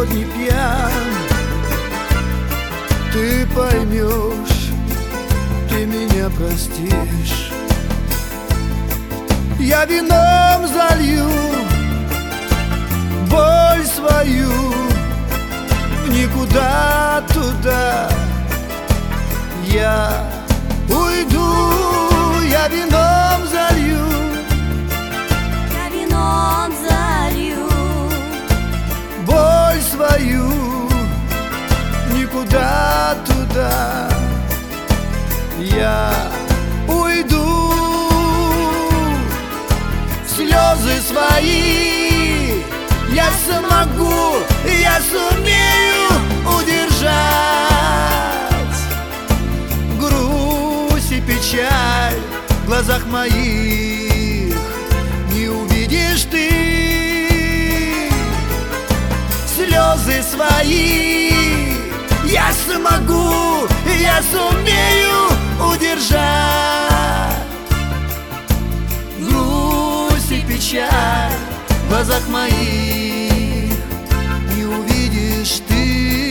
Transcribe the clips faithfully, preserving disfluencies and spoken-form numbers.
сегодня пьян. Ты поймешь, ты меня простишь. Я вином залью боль свою в никуда туда. Я уйду, я вином залью, я вином залью боль свою никуда туда. Я уйду, слезы свои я смогу, я сумею удержать. Грусть и печаль в глазах моих не увидишь ты. Слезы свои я смогу, я сумею удержать. Грусть и печаль в глазах моих не увидишь ты.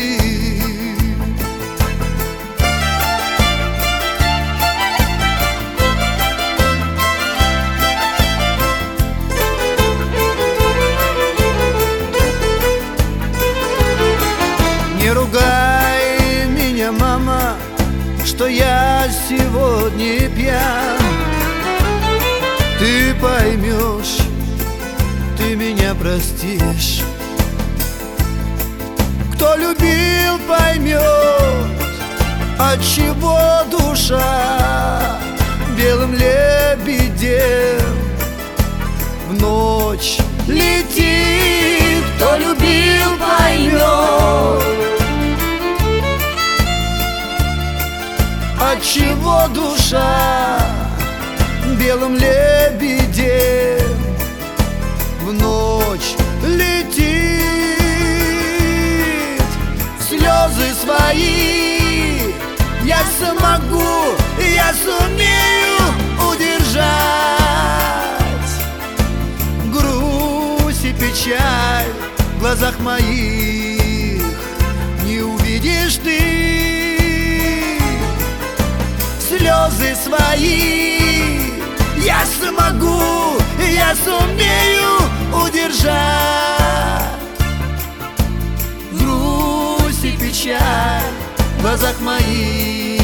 Не ругай меня, мама, что я сегодня пьян. Ты поймешь, ты меня простишь. Кто любил, поймет, отчего душа белым лебедем в ночь летит. Кто любил, поймет, отчего душа белым лебедем в ночь летит. Слезы свои я смогу, я сумею удержать. Грусть и печаль в глазах моих не увидишь ты. Слезы свои я смогу, я сумею удержать. Грусть и печаль в глазах моих